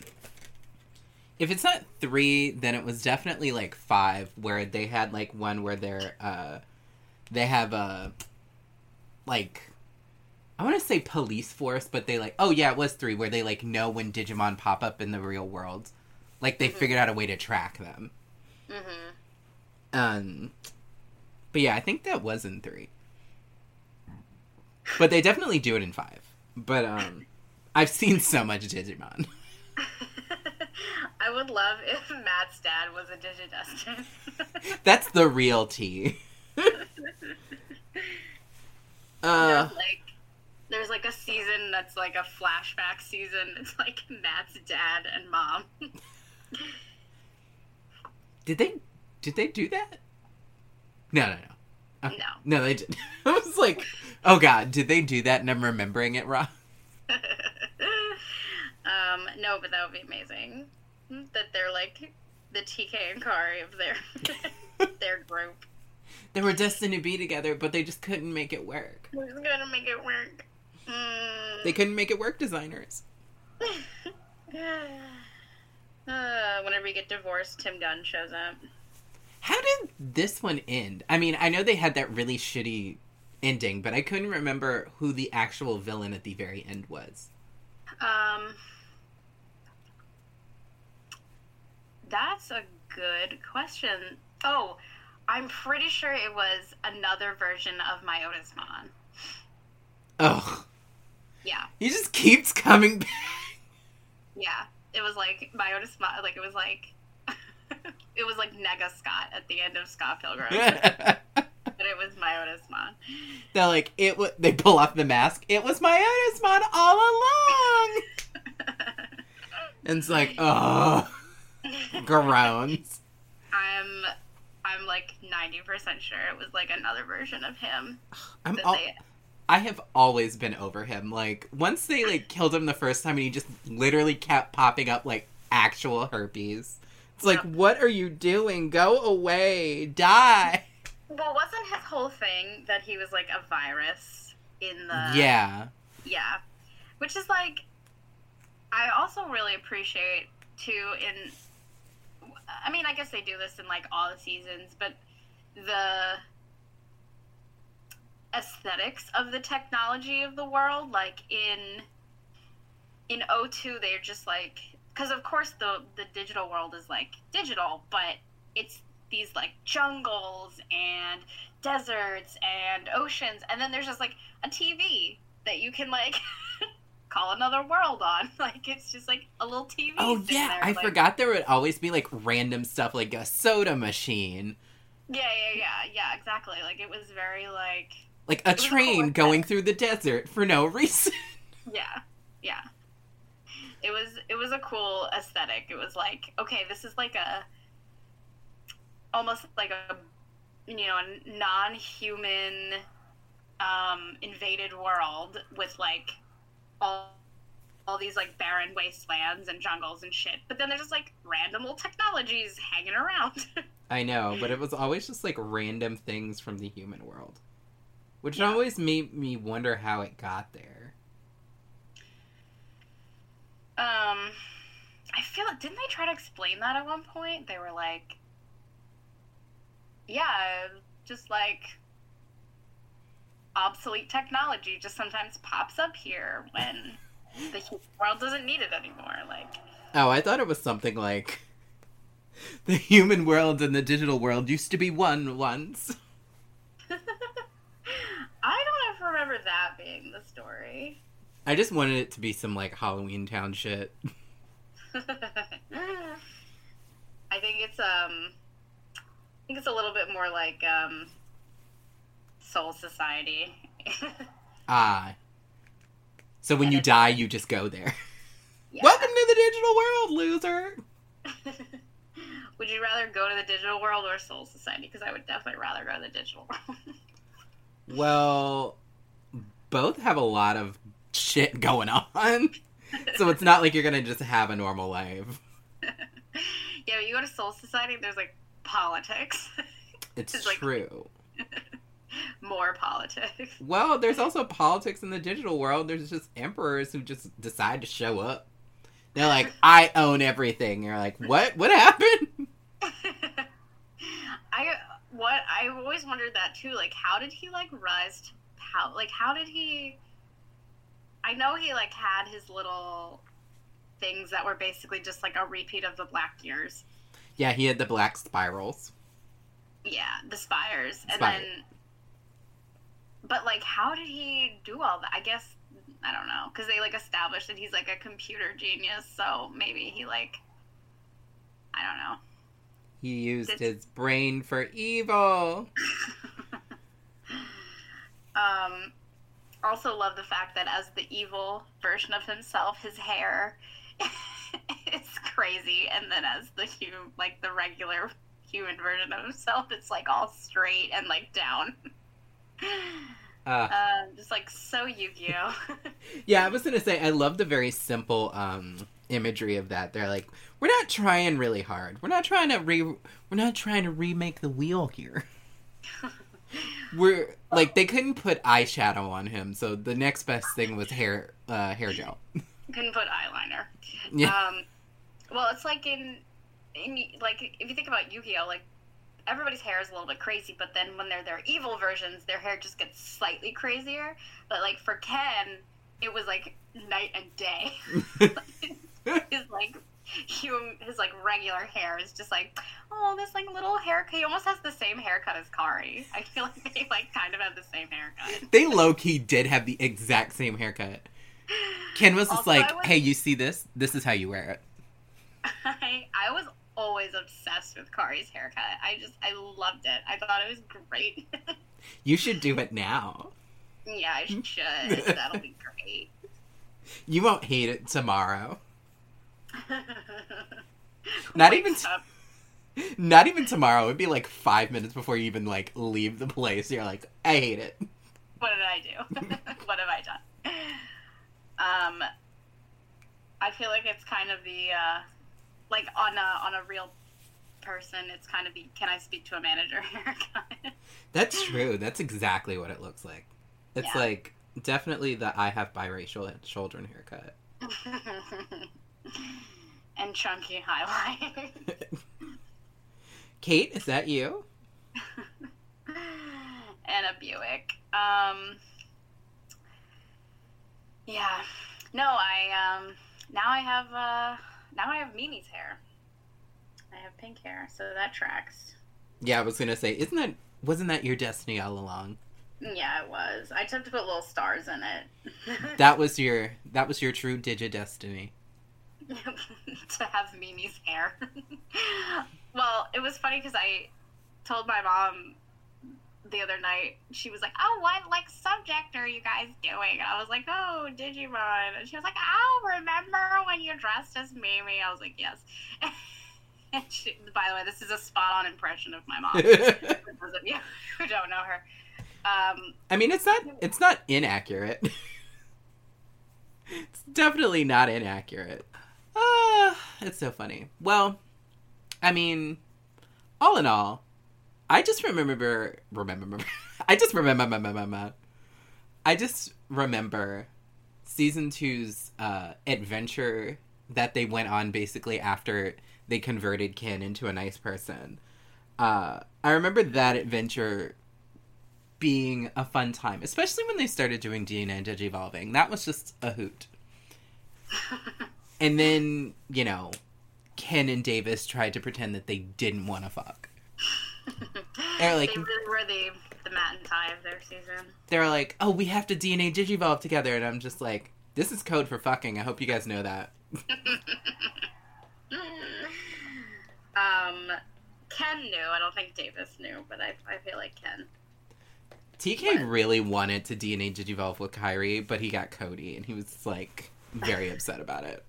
If it's not 3, then it was definitely, like, 5, where they had, like, one where they have a, like, I want to say police force, but they, like, oh, yeah, it was 3, where they, like, know when Digimon pop up in the real world. Like, they figured out a way to track them. But yeah, I think that was in 3. But they definitely do it in 5. But, I've seen so much Digimon. I would love if Matt's dad was a Digidestin. That's the real tea. There's like a season that's like a flashback season. It's like Matt's dad and mom. Did they do that? No. No, they did. I was like, oh god, did they do that and I'm remembering it wrong? No, but that would be amazing. That they're like the TK and Kari of their group. They were destined to be together, but they just couldn't make it work. We're just gonna make it work. They couldn't make it work, designers. Whenever you get divorced, Tim Gunn shows up. How did this one end? I mean, I know they had that really shitty ending, but I couldn't remember who the actual villain at the very end was. That's a good question. Oh, I'm pretty sure it was another version of Myotismon. Oh. Yeah. He just keeps coming back. Yeah. It was like Myotismon, like it was like it was like Nega Scott at the end of Scott Pilgrim. But it was Myotismon. They're like, they pull off the mask. It was Myotismon all along. And it's like, oh, groans. I'm like 90% sure it was like another version of him. I have always been over him. Like, once they, like, killed him the first time and he just literally kept popping up, like, actual herpes. It's like, what are you doing? Go away. Die. Well, wasn't his whole thing that he was, like, a virus in the... Yeah. Yeah. Which is, like, I also really appreciate, too, I mean, I guess they do this in, like, all the seasons, but the aesthetics of the technology of the world, like in O2 they're just like, because of course the digital world is like digital, but it's these like jungles and deserts and oceans, and then there's just like a TV that you can like call another world on. Like it's just like a little TV. Oh yeah, there, I like... forgot there would always be like random stuff like a soda machine. Yeah, exactly. Like it was very like a train going through the desert for no reason. Yeah. It was a cool aesthetic. It was like, okay, this is like almost like a non-human invaded world with like all these like barren wastelands and jungles and shit. But then there's just like random little technologies hanging around. I know, but it was always just like random things from the human world. which always made me wonder how it got there. I feel like, didn't they try to explain that at one point? They were like, yeah, just like obsolete technology just sometimes pops up here when the world doesn't need it anymore. Like, oh, I thought it was something like the human world and the digital world used to be one once. I don't ever remember that being the story. I just wanted it to be some like Halloween Town shit. I think it's a little bit more like Soul Society. Ah. So when you die, you just go there. Yeah. Welcome to the digital world, loser! Would you rather go to the digital world or Soul Society? Because I would definitely rather go to the digital world. Well, both have a lot of shit going on. So it's not like you're gonna just have a normal life. Yeah, you go to Soul Society, there's like politics. It's like, true. more politics. Well, there's also politics in the digital world. There's just emperors who just decide to show up. They're like, I own everything. You're like, what? What happened? I've always wondered that too. Like, how did he like rise to power? Like, how did he? I know he like had his little things that were basically just like a repeat of the Black Years. Yeah, he had the black spirals. Yeah, the spires, and then. But like, how did he do all that? I guess I don't know, because they like established that he's like a computer genius. So maybe he like, I don't know. He used his brain for evil. Also love the fact that as the evil version of himself, his hair is crazy, and then as the regular human version of himself, it's like all straight and like down. Just like so Yu-Gi-Oh. Yeah, I was gonna say I love the very simple imagery of that. They're like, we're not trying really hard. We're not trying to remake the wheel here. We're like, they couldn't put eyeshadow on him, so the next best thing was hair gel. Couldn't put eyeliner. Yeah. Well, it's like in like if you think about Yu-Gi-Oh, like everybody's hair is a little bit crazy, but then when they're their evil versions, their hair just gets slightly crazier. But like for Ken, it was like night and day. His regular hair is just like, oh, this like little haircut. He almost has the same haircut as Kari. I feel like they like kind of have the same haircut. They low-key did have the exact same haircut. Ken was just hey, you see this? This is how you wear it. I was always obsessed with Kari's haircut. I loved it. I thought it was great. You should do it now. Yeah, I should. That'll be great. You won't hate it tomorrow. Not even tomorrow. It'd be like 5 minutes before you even like leave the place. You're like, I hate it. What did I do? What have I done? I feel like it's kind of the like on a real person, it's kind of the can I speak to a manager haircut. That's true. That's exactly what it looks like. It's like definitely the I have biracial children haircut. And chunky highlight. Kate, is that you? And a Buick. Yeah. No, now I have Mimi's hair. I have pink hair, so that tracks. Yeah, I was gonna say, wasn't that your destiny all along? Yeah, it was. I just have to put little stars in it. That was your true digi-destiny. To have Mimi's hair. Well, it was funny because I told my mom the other night, she was like, oh, what subject are you guys doing? And I was like, oh, Digimon. And she was like, oh, remember when you dressed as Mimi? I was like, yes. And by the way, this is a spot-on impression of my mom. For those of you who don't know her. I mean, it's not inaccurate. It's definitely not inaccurate. It's so funny. Well, I mean, all in all, I just remember. I just remember season 2's adventure that they went on basically after they converted Ken into a nice person. I remember that adventure being a fun time, especially when they started doing DNA Digivolving. That was just a hoot. And then, you know, Ken and Davis tried to pretend that they didn't want to fuck. They're like, they really were the Matt and Ty of their season. They were like, oh, we have to DNA Digivolve together. And I'm just like, this is code for fucking. I hope you guys know that. Ken knew. I don't think Davis knew, but I feel like Ken. TK really wanted to DNA Digivolve with Kyrie, but he got Cody, and he was, like, very upset about it.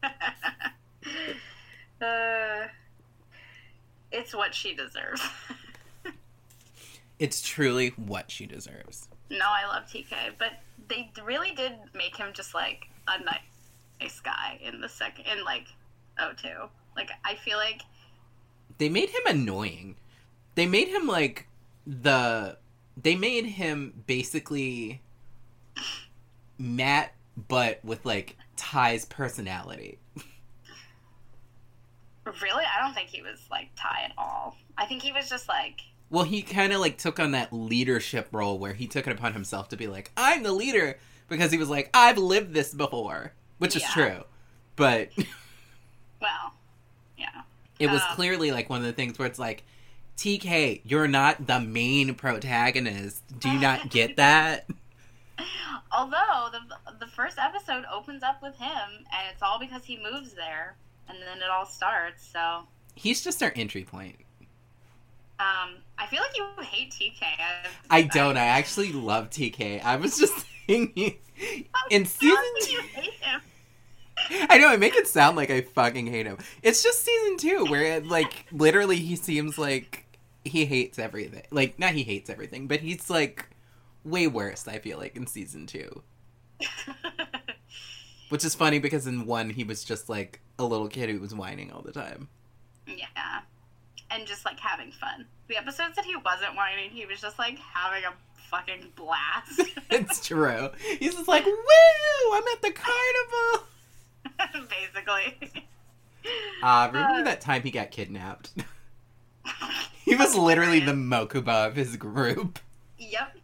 It's what she deserves. It's truly what she deserves. No, I love TK, but they really did make him just, like, a nice guy in like, O2. Like, I feel like... They made him annoying. They made him, like, They made him basically Matt, but with, like, Ty's personality. Really? I don't think he was, like, Ty at all. I think he was just, like... Well, he kind of, like, took on that leadership role where he took it upon himself to be like, I'm the leader, because he was like, I've lived this before, which is true. But... Well, yeah. It was clearly, like, one of the things where it's like, TK, you're not the main protagonist. Do you not get that? Although, the first episode opens up with him, and it's all because he moves there, and then it all starts, so... He's just our entry point. I feel like you hate TK. I don't. I actually love TK. I was just thinking... In season 2... You hate him. I know, I make it sound like I fucking hate him. It's just season 2, where, like, literally he seems like he hates everything. Like, not he hates everything, but he's, like, way worse, I feel like, in season 2. Which is funny, because in 1, he was just, like, a little kid who was whining all the time. Yeah. And just, like, having fun. The episodes that he wasn't whining, he was just, like, having a fucking blast. It's true. He's just like, woo! I'm at the carnival! Basically. Remember that time he got kidnapped? He was literally the Mokuba of his group. Yep.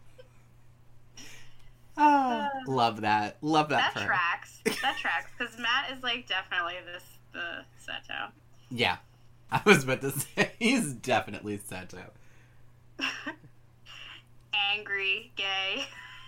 Love that. Love that for tracks. That tracks, because Matt is, like, definitely the Seto. Yeah. I was about to say, he's definitely Seto. Angry, gay.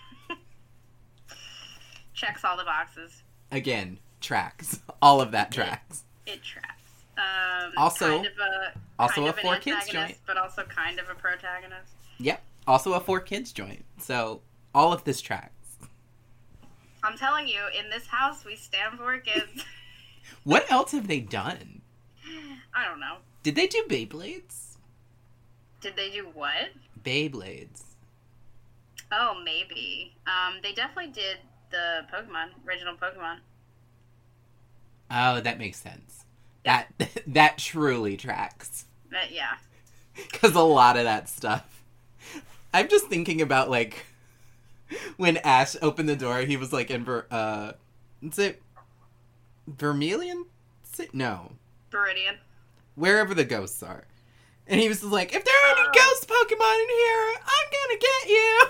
Checks all the boxes. Again, tracks. All of that tracks. It tracks. Also a an 4 kids joint. But also kind of a protagonist. Yep. Also a 4 kids joint. So, all of this tracks. I'm telling you, in this house, we stand 4 kids. What else have they done? I don't know. Did they do Beyblades? Did they do what? Beyblades. Oh, maybe. They definitely did the original Pokemon. Oh, that makes sense. That truly tracks. Yeah. Because a lot of that stuff. I'm just thinking about, like, when Ash opened the door, he was, like, in, is it Vermilion? No. Viridian. Wherever the ghosts are. And he was just like, if there are any ghost Pokemon in here, I'm gonna get you!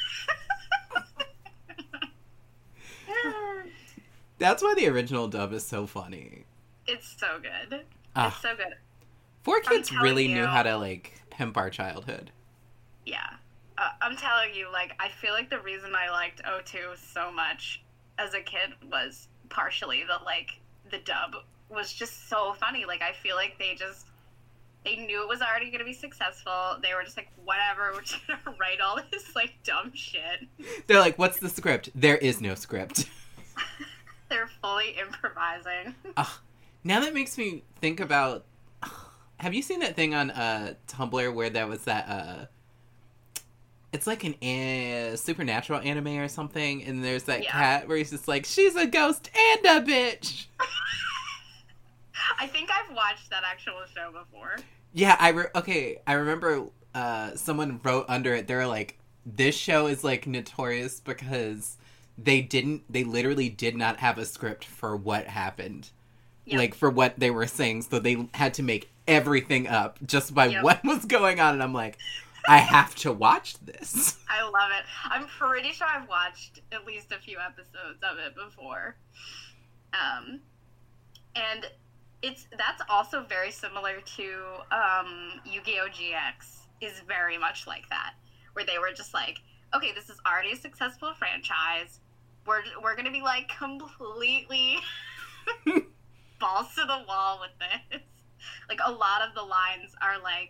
That's why the original dub is so funny. It's so good. It's so good. 4 kids really knew how to, like, pimp our childhood. Yeah. I'm telling you, like, I feel like the reason I liked O2 so much as a kid was partially the dub was just so funny. Like, I feel like they knew it was already going to be successful. They were just like, whatever, we're just going to write all this, like, dumb shit. They're like, what's the script? There is no script. They're fully improvising. Now that makes me think about... Have you seen that thing on Tumblr where there was that... It's like an supernatural anime or something, and there's that cat where he's just like, she's a ghost and a bitch! I think I've watched that actual show before. Yeah, I remember someone wrote under it, they were like, this show is like notorious because they literally did not have a script for what happened. Yep. Like, for what they were saying, so they had to make everything up just by what was going on, and I'm like, I have to watch this. I love it. I'm pretty sure I've watched at least a few episodes of it before. And that's also very similar to Yu-Gi-Oh! GX is very much like that, where they were just like, okay, this is already a successful franchise. We're gonna be like completely balls to the wall with this. Like, a lot of the lines are like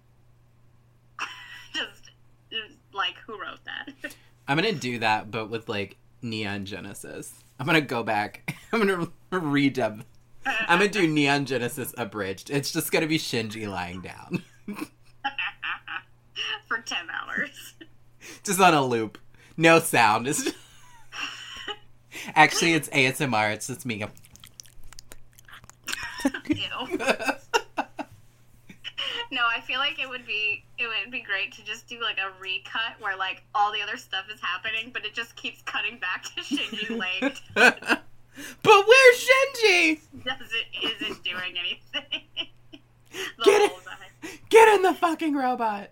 just like, who wrote that? I'm gonna do that, but with like Neon Genesis. I'm gonna go back. I'm gonna redub. I'm gonna do Neon Genesis abridged. It's just gonna be Shinji lying down for 10 hours, just on a loop, no sound. It's just... Actually, it's ASMR. It's just me. Ew. No, I feel like it would be great to just do like a recut where like all the other stuff is happening, but it just keeps cutting back to Shinji laying down. But where's Shinji? Isn't doing anything. Get in the fucking robot.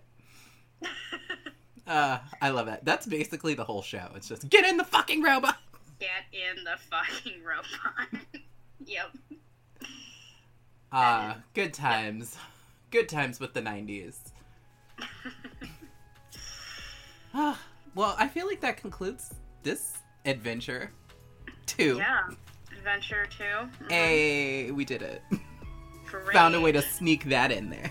I love that. That's basically the whole show. It's just get in the fucking robot. Get in the fucking robot. Yep. Good times. Yep. Good times with the 90s. Well, I feel like that concludes this adventure 2. Yeah, adventure 2. Mm-hmm. Hey, we did it. Great. Found a way to sneak that in there.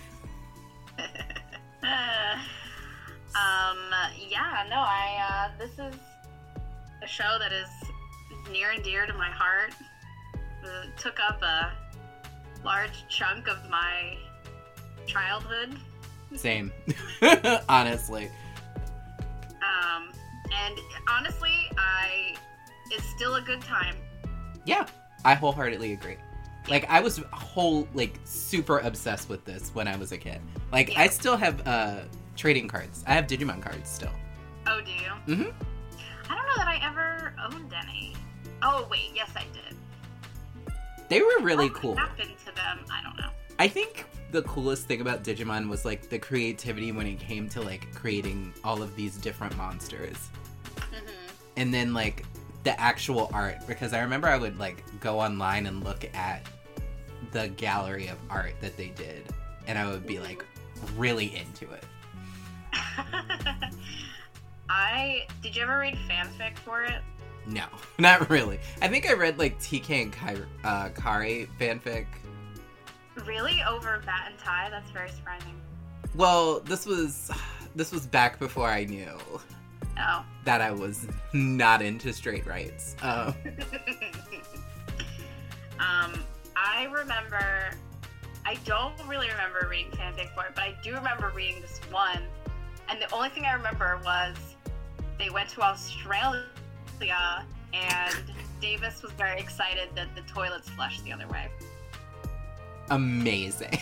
Yeah, no, this is a show that is near and dear to my heart. It took up a large chunk of my childhood. Same. Honestly. And honestly, it's still a good time. Yeah, I wholeheartedly agree. Like, I was super obsessed with this when I was a kid. Like, yeah. I still have trading cards. I have Digimon cards still. Oh, do you? Mm-hmm. I don't know that I ever owned any. Oh, wait, yes, I did. They were really cool. What happened to them? I don't know. I think the coolest thing about Digimon was, like, the creativity when it came to, like, creating all of these different monsters. Mm-hmm. And then, like, the actual art. Because I remember I would, like, go online and look at the gallery of art that they did. And I would be, like, really into it. Did you ever read fanfic for it? No, not really. I think I read, like, TK and Kari fanfic. Really? Over Bat and Tai? That's very surprising. Well, this was back before I knew that I was not into straight rights. I don't really remember reading fanfic for it, but I do remember reading this one, and the only thing I remember was they went to Australia, and Davis was very excited that the toilets flushed the other way. Amazing.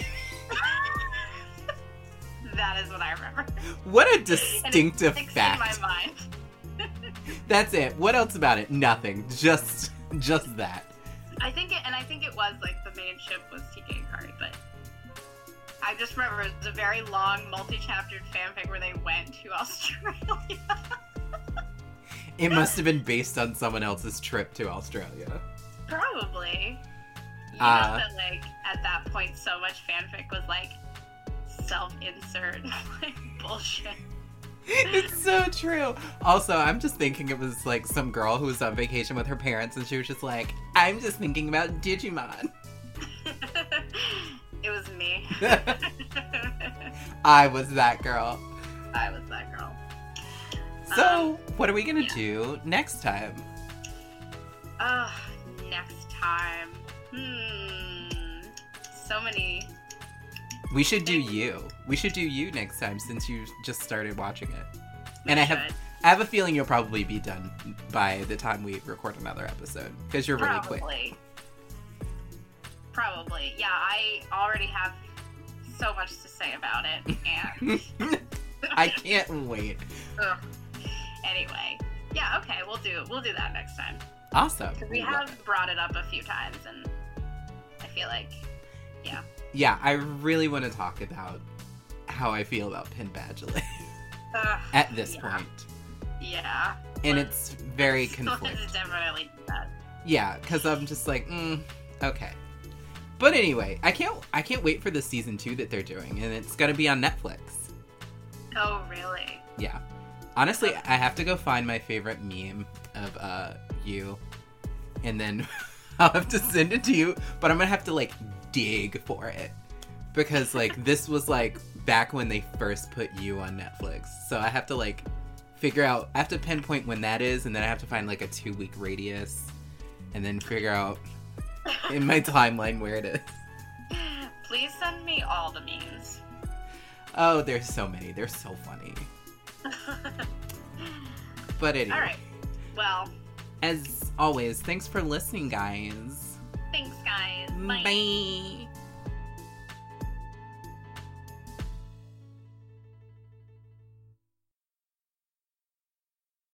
That is what I remember. What a distinctive fact. In my mind. That's it. What else about it? Nothing. Just that. I think it was like the main ship was TK and Kari, but I just remember it was a very long, multi-chaptered fanfic where they went to Australia. It must have been based on someone else's trip to Australia. Probably. You know that, like, at that point, so much fanfic was, like, self-insert, like, bullshit. It's so true. Also, I'm just thinking it was, like, some girl who was on vacation with her parents, and she was just like, I'm just thinking about Digimon. It was me. I was that girl. I was that girl. So, what are we gonna do next time? Next time. So many. We should do you. We should do you next time since you just started watching it. And I have a feeling you'll probably be done by the time we record another episode because you're really quick. Probably. Yeah, I already have so much to say about it, and I can't wait. ugh. Anyway, yeah, okay, we'll do that next time. Awesome. Because we have brought it up a few times, and I feel like, yeah. Yeah, I really want to talk about how I feel about Penn Badgley at this point. Yeah. And it's very It's conflicted. definitely bad. Yeah, because I'm just like, okay. But anyway, I can't wait for the season 2 that they're doing, and it's gonna be on Netflix. Oh, really? Yeah. Honestly, I have to go find my favorite meme of you, and then I'll have to send it to you, but I'm gonna have to, like, dig for it. Because, like, this was, like, back when they first put you on Netflix. So I have to, like, I have to pinpoint when that is, and then I have to find, like, a 2-week radius, and then figure out in my timeline where it is. Please send me all the memes. Oh, there's so many. They're so funny. But anyway. Alright. Well, As always, thanks for listening, guys. thanks, guys. Bye.